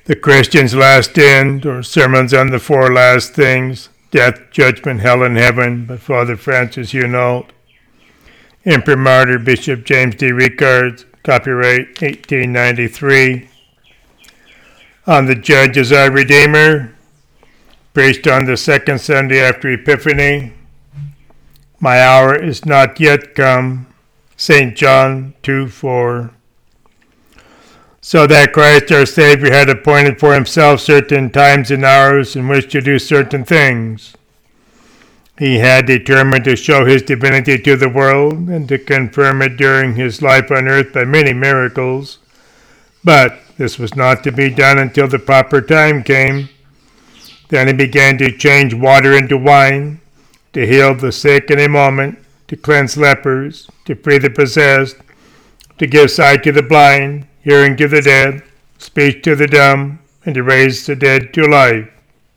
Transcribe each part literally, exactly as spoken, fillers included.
The Christian's Last End, or Sermons on the Four Last Things, Death, Judgment, Hell, and Heaven, by Father Francis Hunault. Imprimatur Bishop James D. Rickards, copyright eighteen ninety-three. On the Judge as our Redeemer, preached on the second Sunday after Epiphany. My hour is not yet come. Saint John two four. So that Christ our Savior had appointed for himself certain times and hours in which to do certain things. He had determined to show his divinity to the world and to confirm it during his life on earth by many miracles. But this was not to be done until the proper time came. Then he began to change water into wine, to heal the sick in a moment, to cleanse lepers, to free the possessed, to give sight to the blind, hearing to the dead, speech to the dumb, and to raise the dead to life.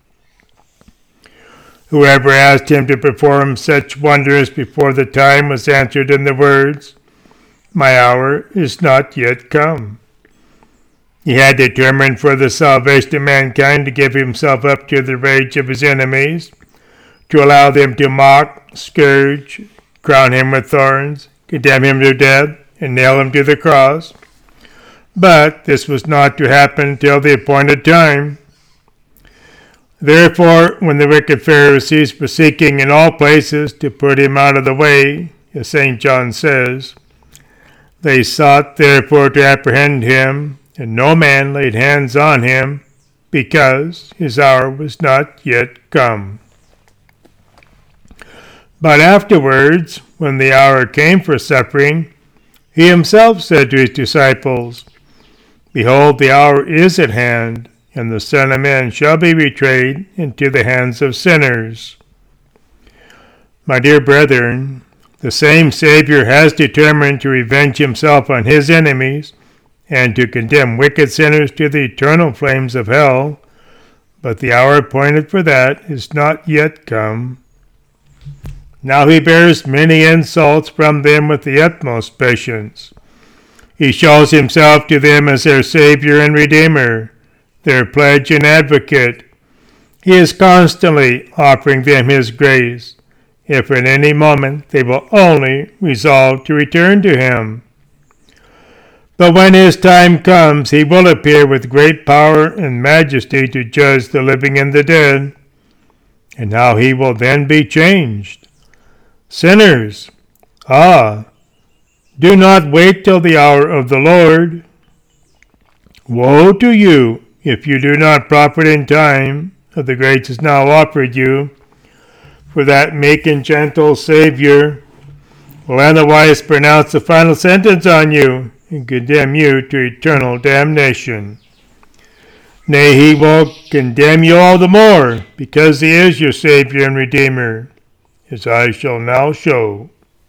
Whoever asked him to perform such wonders before the time was answered in the words, "My hour is not yet come." He had determined for the salvation of mankind to give himself up to the rage of his enemies, to allow them to mock, scourge, crown him with thorns, condemn him to death, and nail him to the cross. But this was not to happen till the appointed time. Therefore, when the wicked Pharisees were seeking in all places to put him out of the way, as Saint John says, they sought therefore to apprehend him, and no man laid hands on him, because his hour was not yet come. But afterwards, when the hour came for suffering, he himself said to his disciples, "Behold, the hour is at hand, and the Son of Man shall be betrayed into the hands of sinners." My dear brethren, the same Savior has determined to revenge himself on his enemies and to condemn wicked sinners to the eternal flames of hell, but the hour appointed for that is not yet come. Now he bears many insults from them with the utmost patience. He shows himself to them as their Savior and Redeemer, their pledge and advocate. He is constantly offering them his grace, if at any moment they will only resolve to return to him. But when his time comes, he will appear with great power and majesty to judge the living and the dead, and how he will then be changed. Sinners, ah, do not wait till the hour of the Lord. Woe to you if you do not profit in time of the graces now offered you, for that meek and gentle Savior will otherwise pronounce the final sentence on you and condemn you to eternal damnation. Nay, he will condemn you all the more, because he is your Savior and Redeemer, as I shall now show.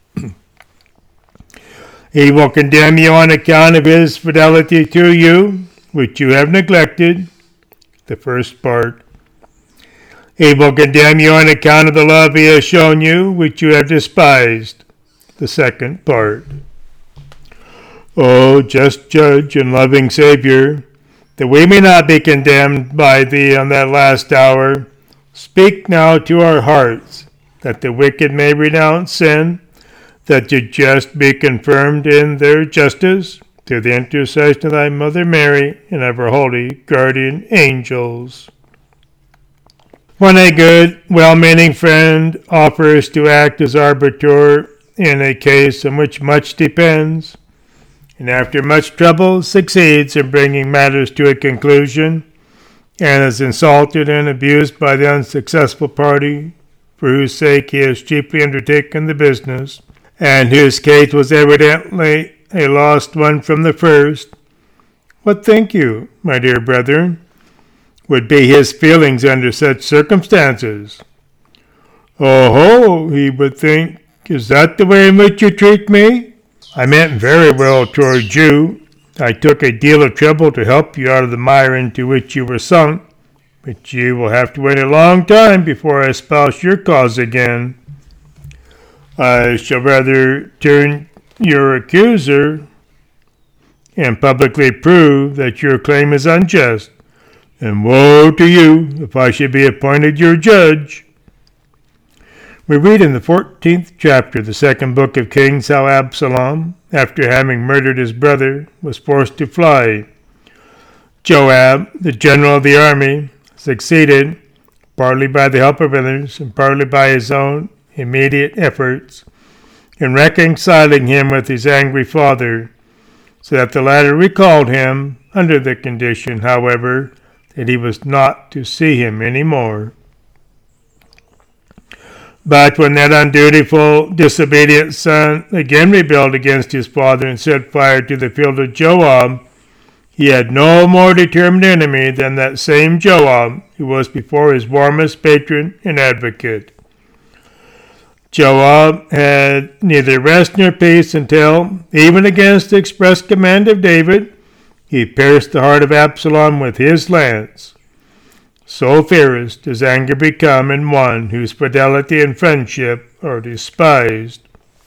He will condemn you on account of his fidelity to you, which you have neglected, the first part. He will condemn you on account of the love he has shown you, which you have despised, the second part. O just Judge and loving Savior, that we may not be condemned by thee on that last hour, speak now to our hearts, that the wicked may renounce sin, that the just be confirmed in their justice, through the intercession of thy Mother Mary and of her holy guardian angels. When a good, well-meaning friend offers to act as arbiter in a case on which much depends, and after much trouble succeeds in bringing matters to a conclusion, and is insulted and abused by the unsuccessful party, for whose sake he has chiefly undertaken the business, and whose case was evidently a lost one from the first, what think you, my dear brethren, would be his feelings under such circumstances? Oh ho, he would think, is that the way in which you treat me? I meant very well towards you. I took a deal of trouble to help you out of the mire into which you were sunk, but you will have to wait a long time before I espouse your cause again. I shall rather turn your accuser and publicly prove that your claim is unjust, and woe to you if I should be appointed your judge. We read in the fourteenth chapter of the second book of Kings how Absalom, after having murdered his brother, was forced to fly. Joab, the general of the army, succeeded, partly by the help of others and partly by his own immediate efforts, in reconciling him with his angry father, so that the latter recalled him under the condition, however, that he was not to see him any more. But when that undutiful, disobedient son again rebelled against his father and set fire to the field of Joab, he had no more determined enemy than that same Joab, who was before his warmest patron and advocate. Joab had neither rest nor peace until, even against the express command of David, he pierced the heart of Absalom with his lance. So fierce does anger become in one whose fidelity and friendship are despised.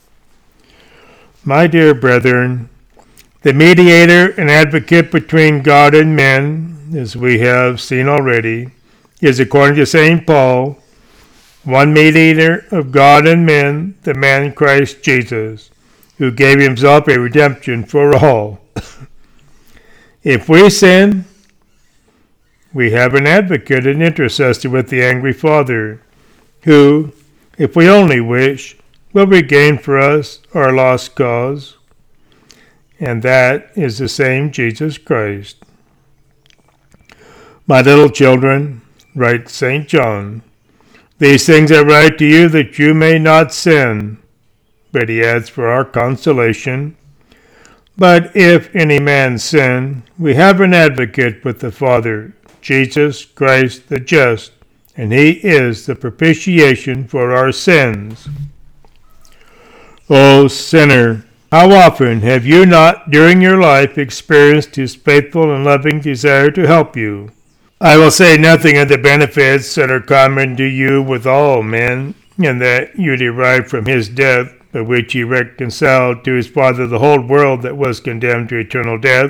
My dear brethren, the mediator and advocate between God and men, as we have seen already, is, according to Saint Paul, one mediator of God and men, the man Christ Jesus, who gave himself a redemption for all. If we sin, we have an advocate and intercessor with the angry Father, who, if we only wish, will regain for us our lost cause, and that is the same Jesus Christ. My little children, writes Saint John, these things I write to you that you may not sin. But he adds, for our consolation, but if any man sin, we have an advocate with the Father, Jesus Christ the just, and he is the propitiation for our sins. O sinner, how often have you not during your life experienced his faithful and loving desire to help you? I will say nothing of the benefits that are common to you with all men, and that you derive from his death, by which he reconciled to his Father the whole world that was condemned to eternal death.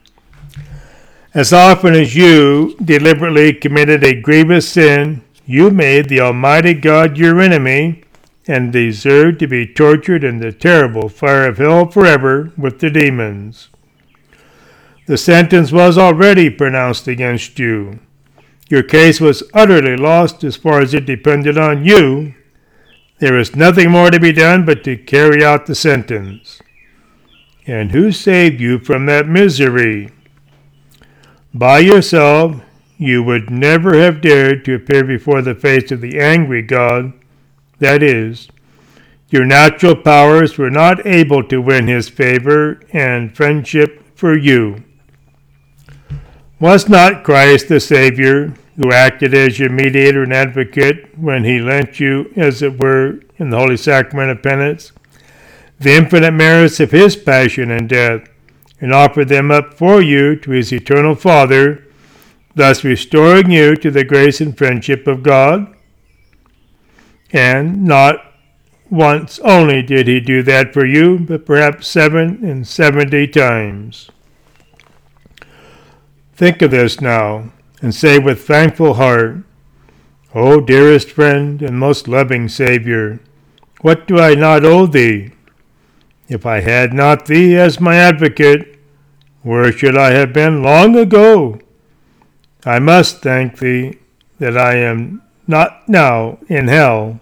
As often as you deliberately committed a grievous sin, you made the Almighty God your enemy, and deserved to be tortured in the terrible fire of hell forever with the demons. The sentence was already pronounced against you. Your case was utterly lost as far as it depended on you. There is nothing more to be done but to carry out the sentence. And who saved you from that misery? By yourself, you would never have dared to appear before the face of the angry God. That is, your natural powers were not able to win his favor and friendship for you. Was not Christ the Savior, who acted as your mediator and advocate when he lent you, as it were, in the Holy Sacrament of Penance, the infinite merits of his passion and death, and offered them up for you to his eternal Father, thus restoring you to the grace and friendship of God? And not once only did he do that for you, but perhaps seven and seventy times. Think of this now, and say with thankful heart, O dearest friend and most loving Savior, what do I not owe thee? If I had not thee as my advocate, where should I have been long ago? I must thank thee that I am not now in hell.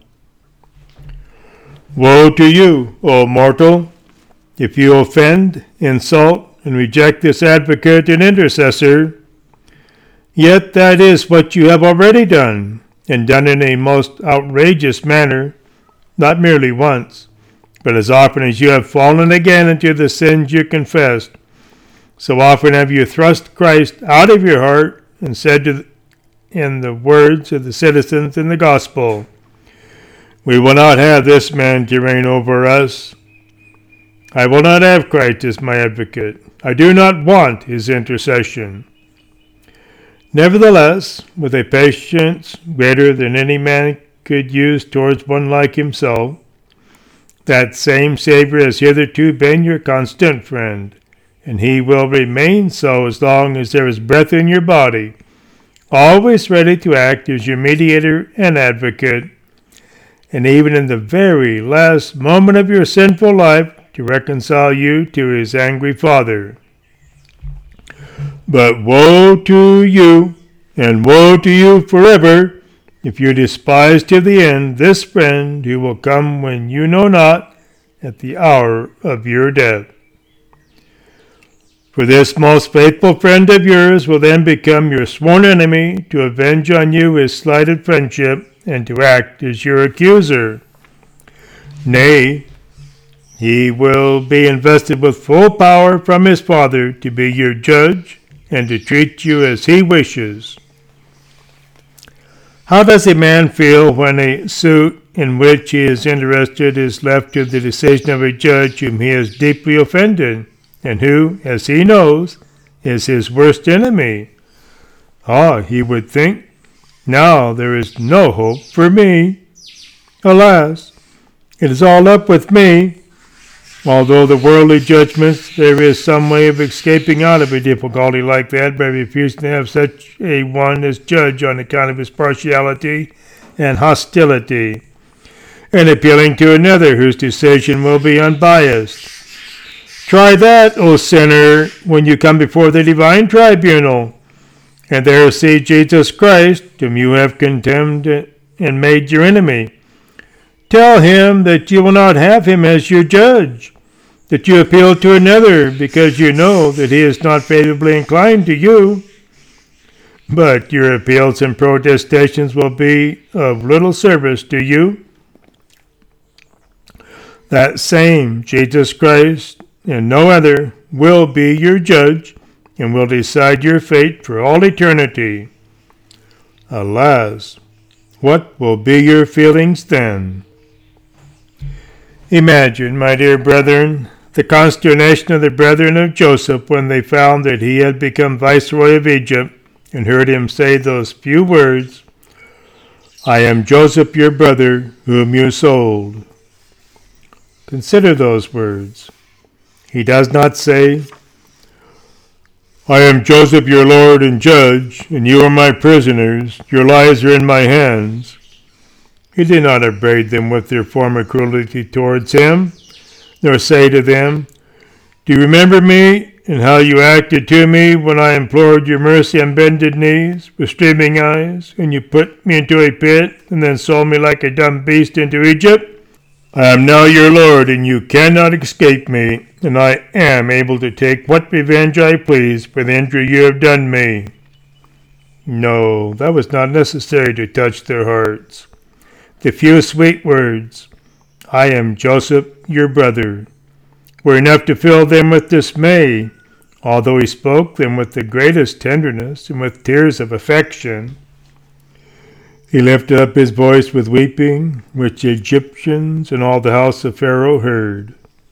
Woe to you, O mortal, if you offend, insult, and reject this advocate and intercessor. Yet that is what you have already done, and done in a most outrageous manner, not merely once, but as often as you have fallen again into the sins you confessed. So often have you thrust Christ out of your heart and said to the, in the words of the citizens in the gospel, we will not have this man to reign over us. I will not have Christ as my advocate. I do not want his intercession. Nevertheless, with a patience greater than any man could use towards one like himself, that same Savior has hitherto been your constant friend, and he will remain so as long as there is breath in your body, always ready to act as your mediator and advocate, and even in the very last moment of your sinful life to reconcile you to his angry Father. But woe to you, and woe to you forever, if you despise to the end this friend who will come when you know not, at the hour of your death. For this most faithful friend of yours will then become your sworn enemy, to avenge on you his slighted friendship, and to act as your accuser. Nay, he will be invested with full power from his Father to be your judge, and to treat you as he wishes. How does a man feel when a suit in which he is interested is left to the decision of a judge whom he has deeply offended, and who, as he knows, is his worst enemy? Ah, he would think, now there is no hope for me. Alas, it is all up with me. Although the worldly judgments, there is some way of escaping out of a difficulty like that by refusing to have such a one as judge on account of his partiality and hostility, and appealing to another whose decision will be unbiased. Try that, O sinner, when you come before the divine tribunal, and there see Jesus Christ, whom you have condemned and made your enemy. Tell him that you will not have him as your judge, that you appeal to another because you know that he is not favorably inclined to you. But your appeals and protestations will be of little service to you. That same Jesus Christ and no other will be your judge and will decide your fate for all eternity. Alas, what will be your feelings then? Imagine, my dear brethren, the consternation of the brethren of Joseph when they found that he had become viceroy of Egypt and heard him say those few words, I am Joseph your brother, whom you sold. Consider those words. He does not say, I am Joseph your Lord and Judge, and you are my prisoners, your lives are in my hands. He did not upbraid them with their former cruelty towards him, nor say to them, Do you remember me, and how you acted to me when I implored your mercy on bended knees, with streaming eyes, and you put me into a pit, and then sold me like a dumb beast into Egypt? I am now your Lord, and you cannot escape me, and I am able to take what revenge I please for the injury you have done me. No, that was not necessary to touch their hearts. The few sweet words, I am Joseph, your brother, were enough to fill them with dismay, although he spoke them with the greatest tenderness and with tears of affection. He lifted up his voice with weeping, which the Egyptians and all the house of Pharaoh heard.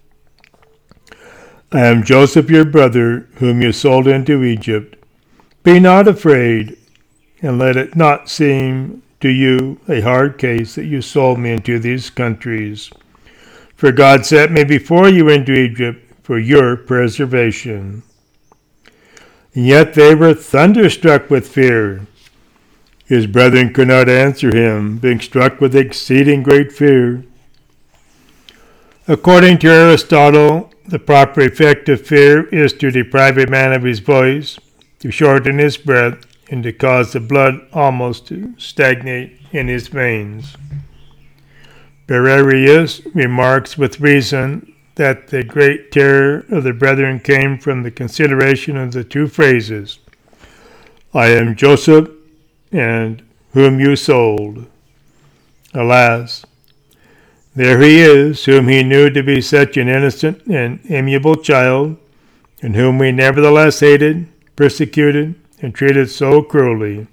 I am Joseph your brother, whom you sold into Egypt. Be not afraid, and let it not seem to you a hard case that you sold me into these countries. For God sent me before you into Egypt for your preservation. And yet they were thunderstruck with fear. His brethren could not answer him, being struck with exceeding great fear. According to Aristotle, the proper effect of fear is to deprive a man of his voice, to shorten his breath, and to cause the blood almost to stagnate in his veins. Bererius remarks with reason that the great terror of the brethren came from the consideration of the two phrases, I am Joseph, and whom you sold. Alas, there he is, whom he knew to be such an innocent and amiable child, and whom we nevertheless hated, persecuted, and treated so cruelly.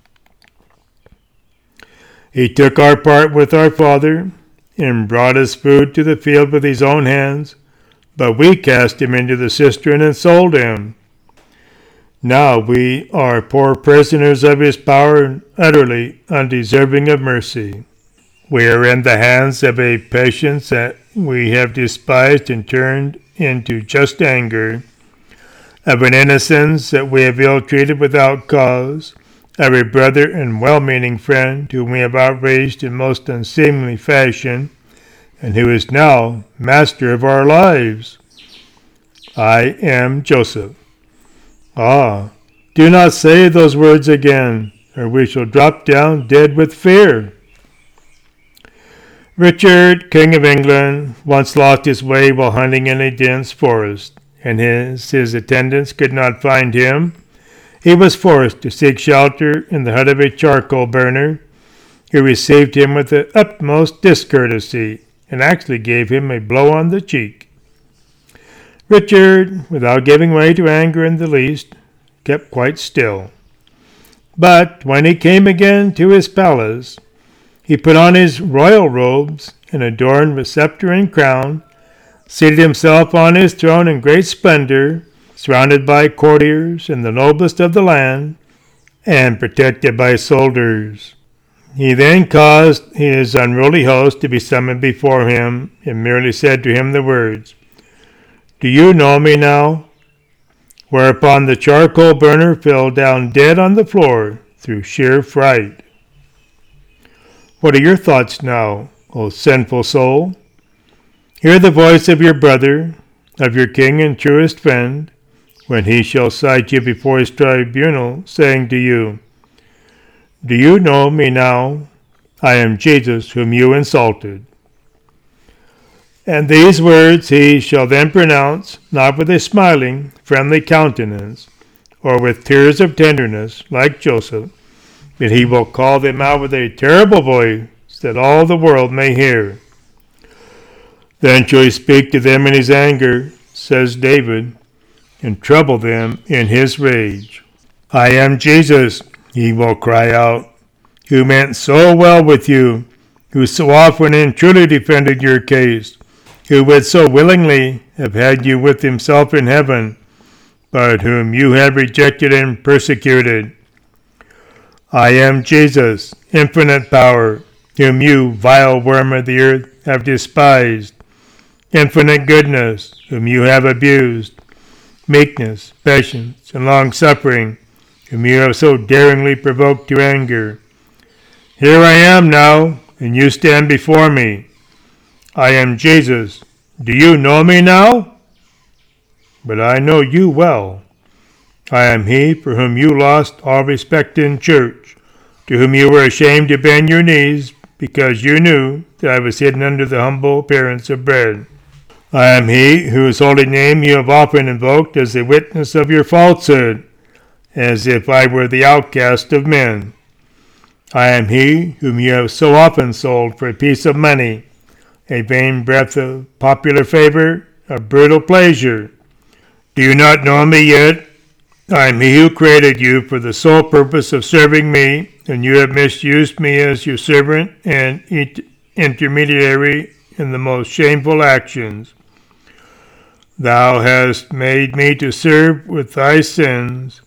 He took our part with our father, and brought us food to the field with his own hands, but we cast him into the cistern and sold him. Now we are poor prisoners of his power and utterly undeserving of mercy. We are in the hands of a patience that we have despised and turned into just anger, of an innocence that we have ill-treated without cause, of a brother and well-meaning friend whom we have outraged in most unseemly fashion, and who is now master of our lives. I am Joseph. Ah, do not say those words again, or we shall drop down dead with fear. Richard, King of England, once lost his way while hunting in a dense forest, and his, his attendants could not find him. He was forced to seek shelter in the hut of a charcoal burner, who received him with the utmost discourtesy, and actually gave him a blow on the cheek. Richard, without giving way to anger in the least, kept quite still. But when he came again to his palace, he put on his royal robes and adorned with scepter and crown, seated himself on his throne in great splendor, surrounded by courtiers and the noblest of the land, and protected by soldiers. He then caused his unruly host to be summoned before him, and merely said to him the words, "Do you know me now?" Whereupon the charcoal burner fell down dead on the floor through sheer fright. What are your thoughts now, O sinful soul? Hear the voice of your brother, of your king and truest friend, when he shall cite you before his tribunal, saying to you, "Do you know me now? I am Jesus whom you insulted." And these words he shall then pronounce, not with a smiling, friendly countenance, or with tears of tenderness, like Joseph, but he will call them out with a terrible voice, that all the world may hear. Then shall he speak to them in his anger, says David, and trouble them in his rage. "I am Jesus," he will cry out, "who meant so well with you, who so often and truly defended your case, who would so willingly have had you with himself in heaven, but whom you have rejected and persecuted. I am Jesus, infinite power, whom you, vile worm of the earth, have despised, infinite goodness, whom you have abused, meekness, patience, and long-suffering, whom you have so daringly provoked to anger. Here I am now, and you stand before me. I am Jesus. Do you know me now? But I know you well. I am he for whom you lost all respect in church, to whom you were ashamed to bend your knees, because you knew that I was hidden under the humble appearance of bread. I am he whose holy name you have often invoked as a witness of your falsehood, as if I were the outcast of men. I am he whom you have so often sold for a piece of money, a vain breath of popular favor, a brutal pleasure. Do you not know me yet? I am he who created you for the sole purpose of serving me, and you have misused me as your servant and intermediary in the most shameful actions. Thou hast made me to serve with thy sins.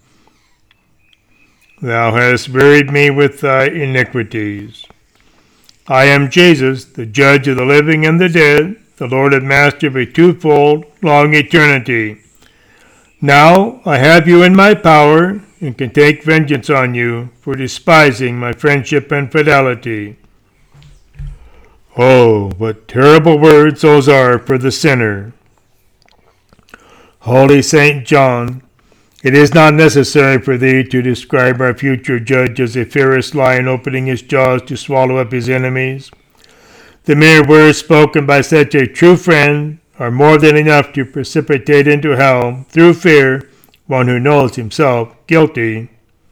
Thou hast wearied me with thy iniquities. I am Jesus, the judge of the living and the dead, the Lord and Master of a twofold, long eternity. Now I have you in my power, and can take vengeance on you for despising my friendship and fidelity. Oh, what terrible words those are for the sinner. Holy Saint John, it is not necessary for thee to describe our future judge as a fierce lion opening his jaws to swallow up his enemies. The mere words spoken by such a true friend are more than enough to precipitate into hell, through fear, one who knows himself guilty.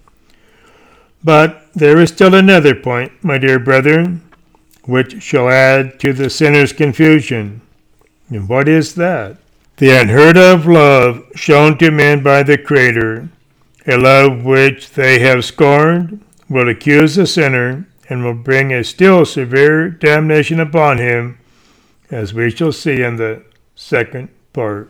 But there is still another point, my dear brethren, which shall add to the sinner's confusion. And what is that? The unheard-of love shown to men by the Creator, a love which they have scorned, will accuse the sinner, and will bring a still severe damnation upon him, as we shall see in the second part.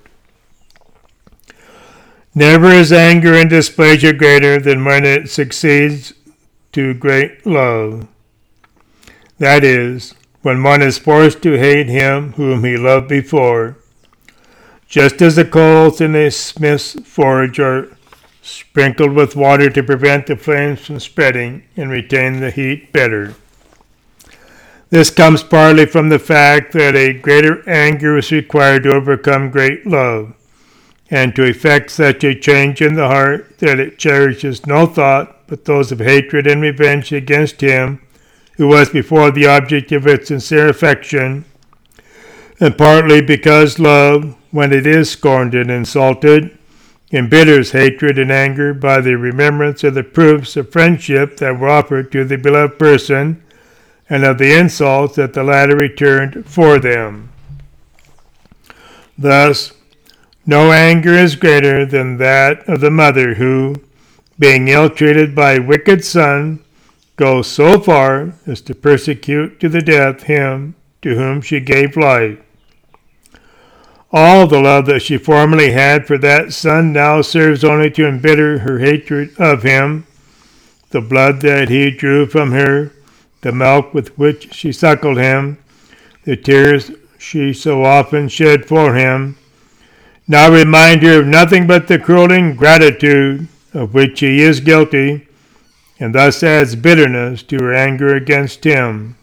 Never is anger and displeasure greater than when it succeeds to great love. That is, when one is forced to hate him whom he loved before. Just as the coals in a smith's forge are sprinkled with water to prevent the flames from spreading and retain the heat better. This comes partly from the fact that a greater anger is required to overcome great love, and to effect such a change in the heart that it cherishes no thought but those of hatred and revenge against him who was before the object of its sincere affection, and partly because love, when it is scorned and insulted, embitters hatred and anger by the remembrance of the proofs of friendship that were offered to the beloved person, and of the insults that the latter returned for them. Thus, no anger is greater than that of the mother who, being ill-treated by a wicked son, goes so far as to persecute to the death him to whom she gave life. All the love that she formerly had for that son now serves only to embitter her hatred of him. The blood that he drew from her, the milk with which she suckled him, the tears she so often shed for him, now remind her of nothing but the cruel ingratitude of which he is guilty, and thus adds bitterness to her anger against him.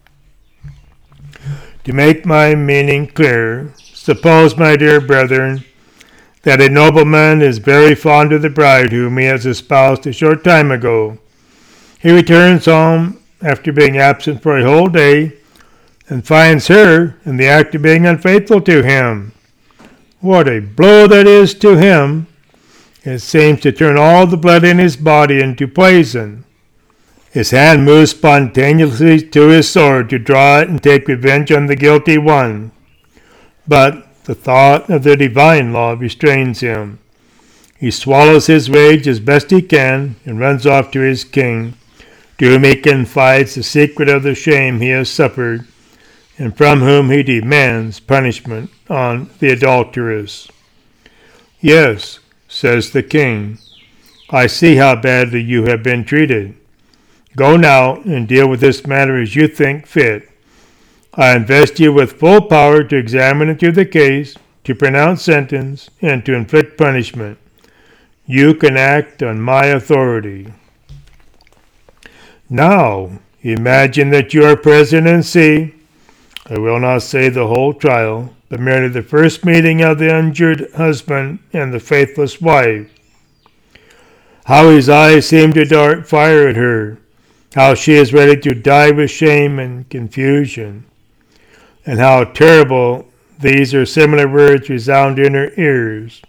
To make my meaning clear, suppose, my dear brethren, that a nobleman is very fond of the bride whom he has espoused a short time ago. He returns home after being absent for a whole day, and finds her in the act of being unfaithful to him. What a blow that is to him! It seems to turn all the blood in his body into poison. His hand moves spontaneously to his sword to draw it and take revenge on the guilty one. But the thought of the divine law restrains him. He swallows his rage as best he can and runs off to his king, to whom he confides the secret of the shame he has suffered, and from whom he demands punishment on the adulteress. Yes, says the king, I see how badly you have been treated. Go now and deal with this matter as you think fit. I invest you with full power to examine into the case, to pronounce sentence, and to inflict punishment. You can act on my authority. Now, imagine that you are present and see, I will not say the whole trial, but merely the first meeting of the injured husband and the faithless wife. How his eyes seem to dart fire at her, how she is ready to die with shame and confusion, and how terrible these or similar words resound in her ears.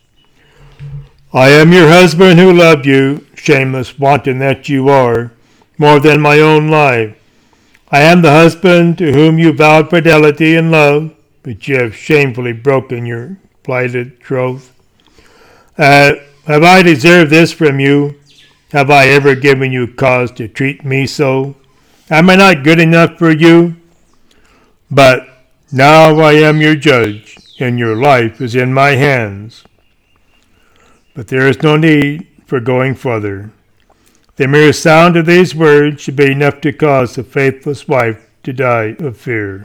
I am your husband who loved you, shameless wanton that you are, more than my own life. I am the husband to whom you vowed fidelity and love, but you have shamefully broken your plighted troth. Uh, have I deserved this from you? Have I ever given you cause to treat me so? Am I not good enough for you? But now I am your judge, and your life is in my hands. But there is no need for going further. The mere sound of these words should be enough to cause the faithless wife to die of fear.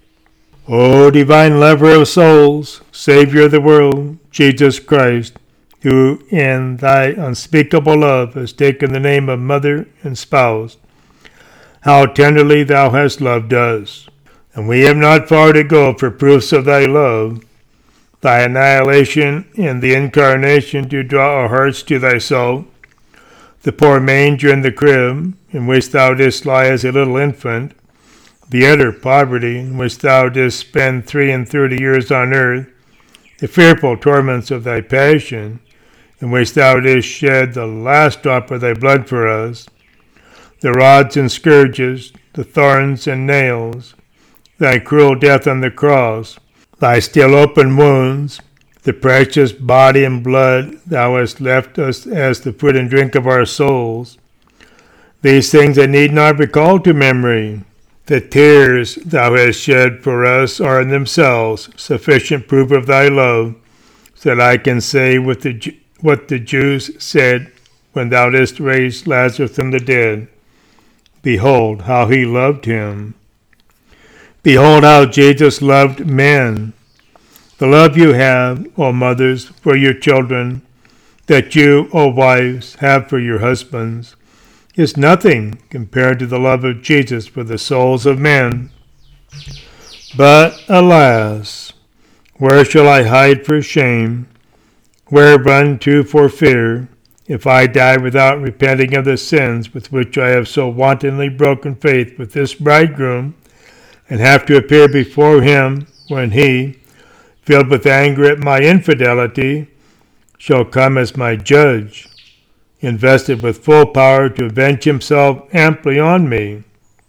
O divine lover of souls, Savior of the world, Jesus Christ, who in thy unspeakable love has taken the name of mother and spouse, how tenderly thou hast loved us. And we have not far to go for proofs of thy love, thy annihilation and the incarnation to draw our hearts to thyself, the poor manger in the crib in which thou didst lie as a little infant, the utter poverty in which thou didst spend three and thirty years on earth, the fearful torments of thy passion, in which thou didst shed the last drop of thy blood for us, the rods and scourges, the thorns and nails, thy cruel death on the cross, thy still open wounds, the precious body and blood thou hast left us as the food and drink of our souls. These things I need not recall to memory. The tears thou hast shed for us are in themselves sufficient proof of thy love, so that I can say with the, what the Jews said when thou didst raise Lazarus from the dead. Behold how he loved him. Behold how Jesus loved men. The love you have, O mothers, for your children, that you, O wives, have for your husbands is nothing compared to the love of Jesus for the souls of men. But, alas, where shall I hide for shame? Where run to for fear, if I die without repenting of the sins with which I have so wantonly broken faith with this bridegroom, and have to appear before him when he, filled with anger at my infidelity, shall come as my judge, invested with full power to avenge himself amply on me?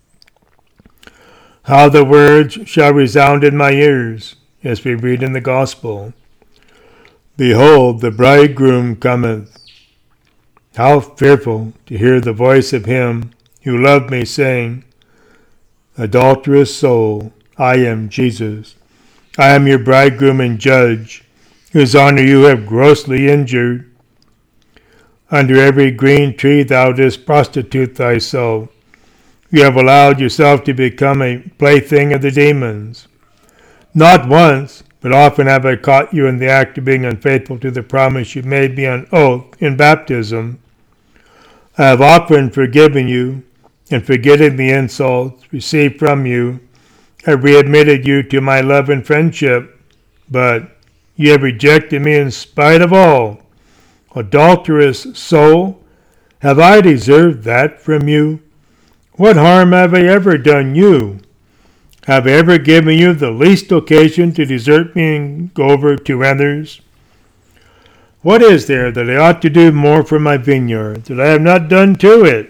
How the words shall resound in my ears, as we read in the Gospel, Behold, the bridegroom cometh. How fearful to hear the voice of him who loved me saying, Adulterous soul, I am Jesus. I am your bridegroom and judge, whose honor you have grossly injured. Under every green tree thou didst prostitute thyself. You have allowed yourself to become a plaything of the demons. Not once, but often have I caught you in the act of being unfaithful to the promise you made me on oath in baptism. I have often forgiven you, and forgetting the insults received from you, have readmitted you to my love and friendship, but you have rejected me in spite of all. Adulterous soul, have I deserved that from you? What harm have I ever done you? Have I ever given you the least occasion to desert me and go over to others? What is there that I ought to do more for my vineyard that I have not done to it?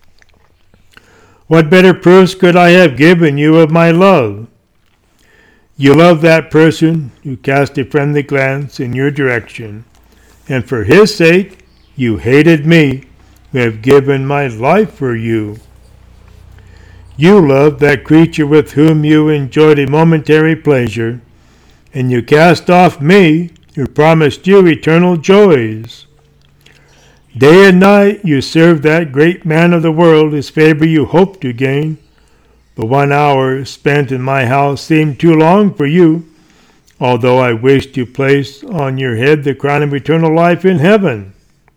What better proofs could I have given you of my love? You love that person who cast a friendly glance in your direction, and for his sake you hated me, who have given my life for you. You loved that creature with whom you enjoyed a momentary pleasure, and you cast off me, who promised you eternal joys. Day and night you served that great man of the world whose favor you hoped to gain, but one hour spent in my house seemed too long for you, although I wished to place on your head the crown of eternal life in heaven.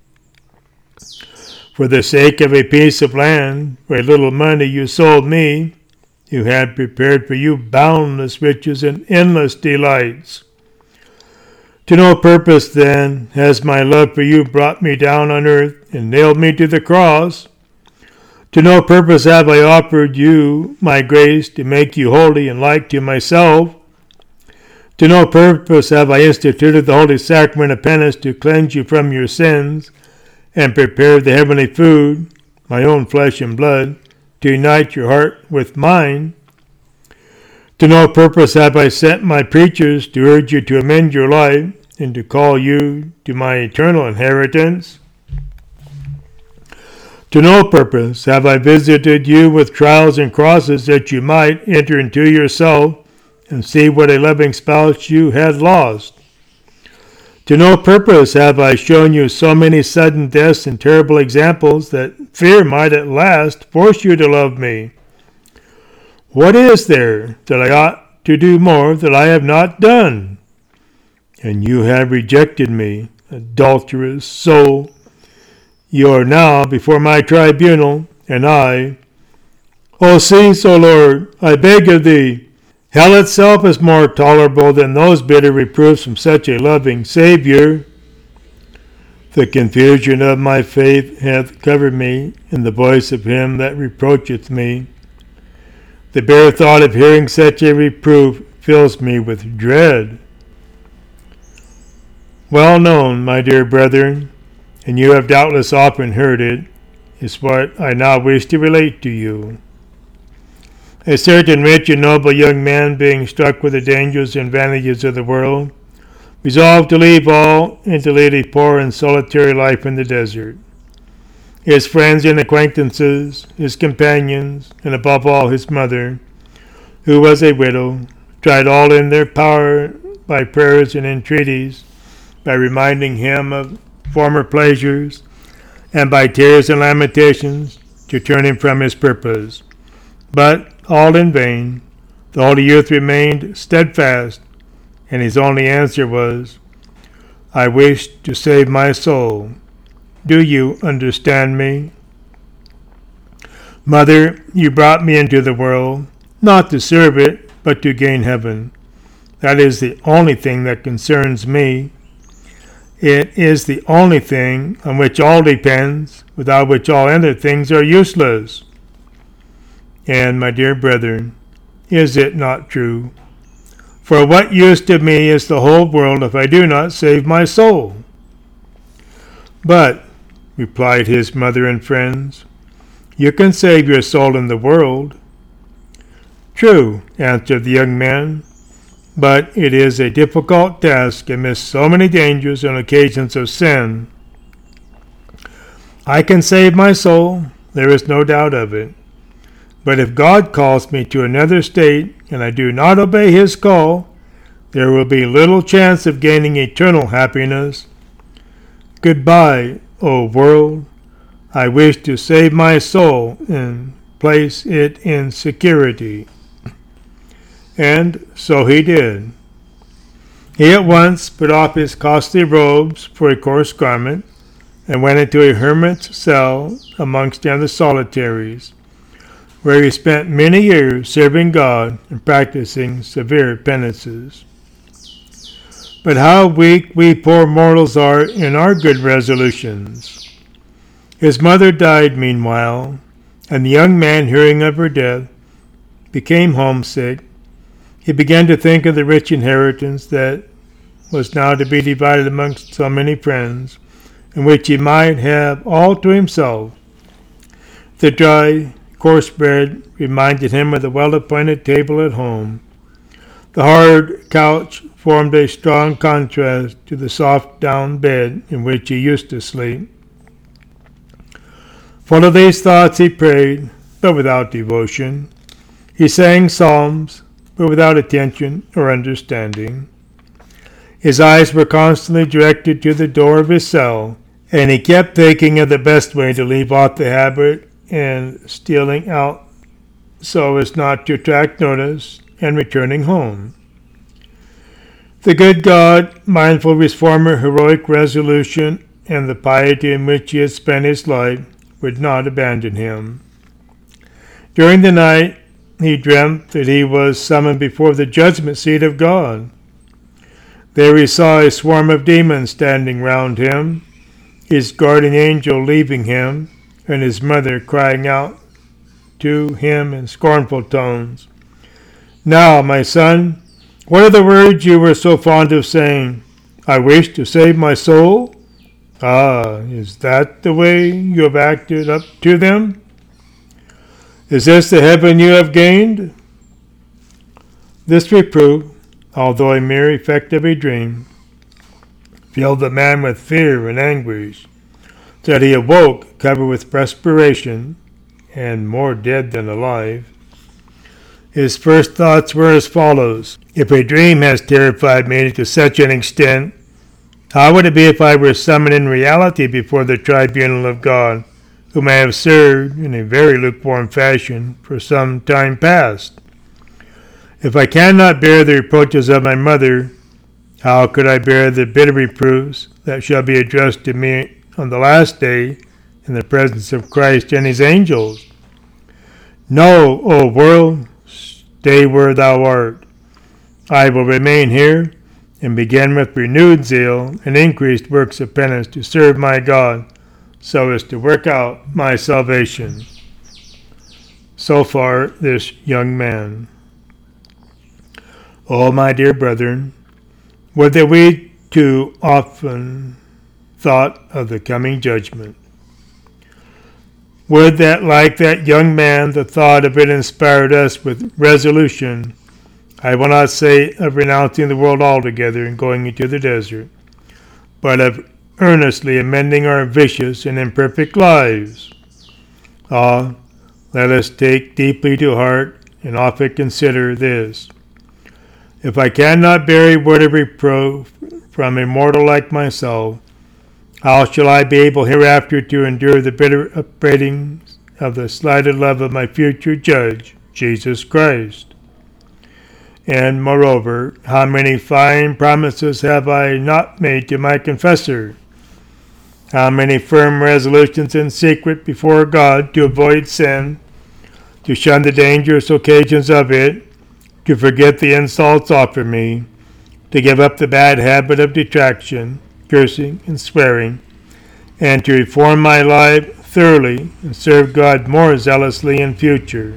For the sake of a piece of land, for a little money you sold me, who had prepared for you boundless riches and endless delights. To no purpose, then, has my love for you brought me down on earth and nailed me to the cross. To no purpose have I offered you my grace to make you holy and like to myself. To no purpose have I instituted the holy sacrament of penance to cleanse you from your sins, and prepared the heavenly food, my own flesh and blood, to unite your heart with mine. To no purpose have I sent my preachers to urge you to amend your life and to call you to my eternal inheritance. To no purpose have I visited you with trials and crosses that you might enter into yourself and see what a loving spouse you had lost. To no purpose have I shown you so many sudden deaths and terrible examples that fear might at last force you to love me. What is there that I ought to do more that I have not done? And you have rejected me, adulterous soul. You are now before my tribunal, and I, O cease, O Lord, I beg of thee. Hell itself is more tolerable than those bitter reproofs from such a loving Saviour. The confusion of my faith hath covered me in the voice of him that reproacheth me. The bare thought of hearing such a reproof fills me with dread. Well known, my dear brethren, and you have doubtless often heard it, is what I now wish to relate to you. A certain rich and noble young man, being struck with the dangers and vanities of the world, resolved to leave all and to lead a poor and solitary life in the desert. His friends and acquaintances, his companions, and above all his mother, who was a widow, tried all in their power by prayers and entreaties, by reminding him of former pleasures, and by tears and lamentations to turn him from his purpose. But all in vain. The holy youth remained steadfast, and his only answer was, I wish to save my soul. Do you understand me? Mother, you brought me into the world, not to serve it, but to gain heaven. That is the only thing that concerns me. It is the only thing on which all depends, without which all other things are useless. And, my dear brethren, is it not true? For what use to me is the whole world if I do not save my soul? But, replied his mother and friends, you can save your soul in the world. True, answered the young man, but it is a difficult task amidst so many dangers and occasions of sin. I can save my soul, there is no doubt of it. But if God calls me to another state, and I do not obey his call, there will be little chance of gaining eternal happiness. Goodbye, O world. I wish to save my soul and place it in security. And so he did. He at once put off his costly robes for a coarse garment, and went into a hermit's cell amongst the other solitaries, where he spent many years serving God and practicing severe penances. But how weak we poor mortals are in our good resolutions! His mother died meanwhile, and the young man, hearing of her death, became homesick. He began to think of the rich inheritance that was now to be divided amongst so many friends, in which he might have all to himself. The dry, coarse bread reminded him of the well-appointed table at home. The hard couch formed a strong contrast to the soft down bed in which he used to sleep. Full of these thoughts he prayed, but without devotion. He sang psalms, but without attention or understanding. His eyes were constantly directed to the door of his cell, and he kept thinking of the best way to leave off the habit and stealing out so as not to attract notice and returning home. The good God, mindful of his former heroic resolution and the piety in which he had spent his life, would not abandon him. During the night, he dreamt that he was summoned before the judgment seat of God. There he saw a swarm of demons standing round him, his guardian angel leaving him, and his mother crying out to him in scornful tones, "Now, my son, what are the words you were so fond of saying? I wish to save my soul? Ah, is that the way you have acted up to them? Is this the heaven you have gained?" This reproof, although a mere effect of a dream, filled the man with fear and anguish, so that he awoke covered with perspiration, and more dead than alive. His first thoughts were as follows: if a dream has terrified me to such an extent, how would it be if I were summoned in reality before the tribunal of God, whom I have served in a very lukewarm fashion for some time past? If I cannot bear the reproaches of my mother, how could I bear the bitter reproofs that shall be addressed to me on the last day in the presence of Christ and his angels? No, O world, stay where thou art. I will remain here and begin with renewed zeal and increased works of penance to serve my God, so as to work out my salvation. So far, this young man. Oh, my dear brethren, would that we too often thought of the coming judgment. Would that, like that young man, the thought of it inspired us with resolution, I will not say of renouncing the world altogether and going into the desert, but of earnestly amending our vicious and imperfect lives. Ah, let us take deeply to heart and often consider this. If I cannot bear a word of reproof from a mortal like myself, how shall I be able hereafter to endure the bitter upbraidings of the slighted love of my future judge, Jesus Christ? And moreover, how many fine promises have I not made to my confessor? How many firm resolutions in secret before God to avoid sin, to shun the dangerous occasions of it, to forget the insults offered me, to give up the bad habit of detraction, cursing, and swearing, and to reform my life thoroughly and serve God more zealously in future.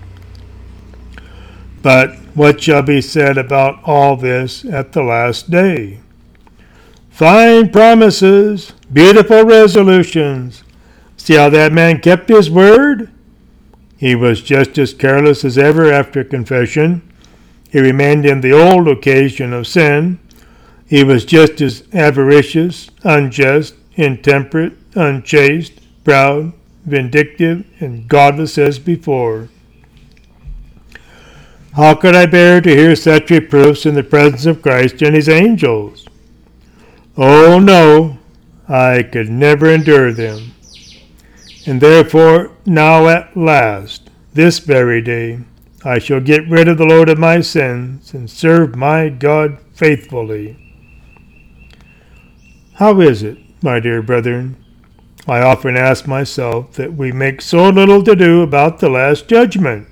But what shall be said about all this at the last day? Fine promises, beautiful resolutions. See how that man kept his word? He was just as careless as ever after confession. He remained in the old occasion of sin. He was just as avaricious, unjust, intemperate, unchaste, proud, vindictive, and godless as before. How could I bear to hear such reproofs in the presence of Christ and his angels? Oh no, I could never endure them. And therefore, now at last, this very day, I shall get rid of the load of my sins and serve my God faithfully. How is it, my dear brethren, I often ask myself, that we make so little to do about the Last Judgment?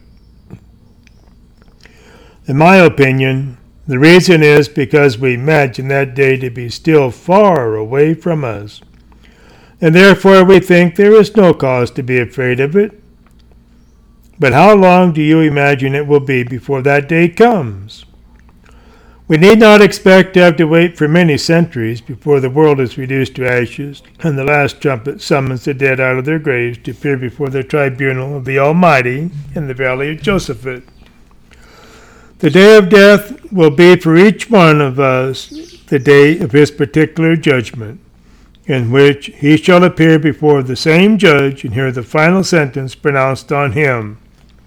In my opinion, the reason is because we imagine that day to be still far away from us, and therefore we think there is no cause to be afraid of it. But how long do you imagine it will be before that day comes? We need not expect to have to wait for many centuries before the world is reduced to ashes, and the last trumpet summons the dead out of their graves to appear before the tribunal of the Almighty in the valley of Josaphat. The day of death will be for each one of us the day of his particular judgment, in which he shall appear before the same judge and hear the final sentence pronounced on him.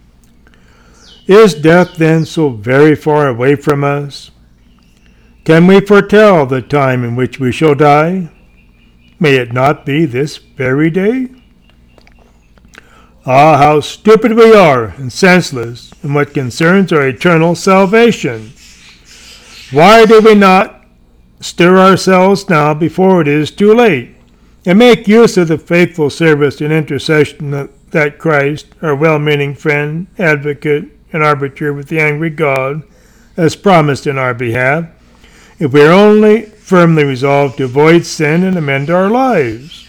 Is death then so very far away from us? Can we foretell the time in which we shall die? May it not be this very day? Ah, how stupid we are and senseless in what concerns our eternal salvation. Why do we not stir ourselves now before it is too late, and make use of the faithful service and intercession that Christ, our well-meaning friend, advocate, and arbiter with the angry God, has promised in our behalf, if we are only firmly resolved to avoid sin and amend our lives?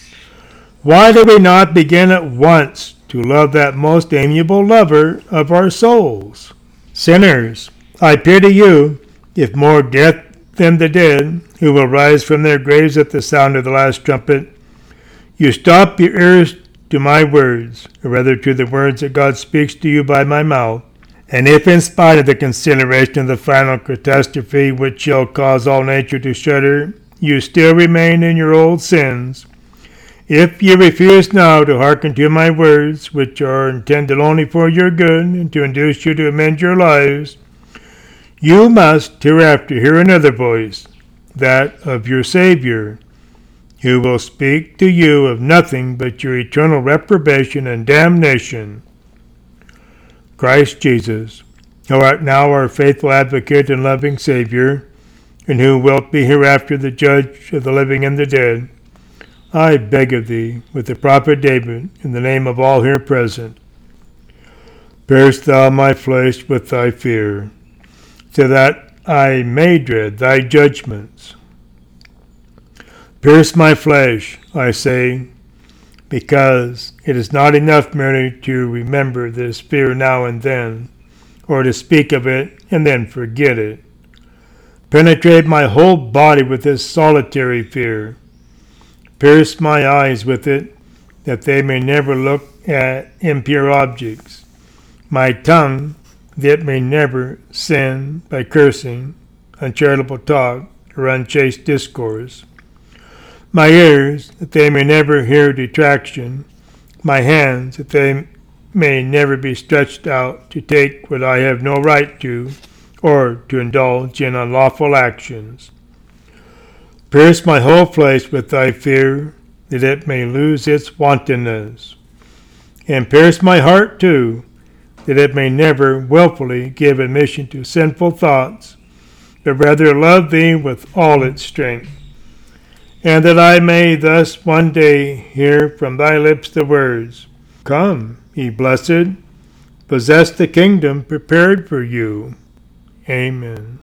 Why do we not begin at once to love that most amiable lover of our souls? Sinners, I pity you, if more death than the dead, who will rise from their graves at the sound of the last trumpet, you stop your ears to my words, or rather to the words that God speaks to you by my mouth, and if in spite of the consideration of the final catastrophe which shall cause all nature to shudder, you still remain in your old sins, if you refuse now to hearken to my words, which are intended only for your good and to induce you to amend your lives, you must hereafter hear another voice, that of your Savior, who will speak to you of nothing but your eternal reprobation and damnation. Christ Jesus, who art now our faithful advocate and loving Savior, and who wilt be hereafter the judge of the living and the dead, I beg of thee, with the prophet David, in the name of all here present, pierce thou my flesh with thy fear, so that I may dread thy judgments. Pierce my flesh, I say, because it is not enough merely to remember this fear now and then, or to speak of it and then forget it. Penetrate my whole body with this solitary fear. Pierce my eyes with it, that they may never look at impure objects. My tongue, that it may never sin by cursing, uncharitable talk, or unchaste discourse. My ears, that they may never hear detraction. My hands, that they may never be stretched out to take what I have no right to, or to indulge in unlawful actions. Pierce my whole flesh with thy fear, that it may lose its wantonness. And pierce my heart too, that it may never wilfully give admission to sinful thoughts, but rather love thee with all its strength, and that I may thus one day hear from thy lips the words, Come, ye blessed, possess the kingdom prepared for you. Amen.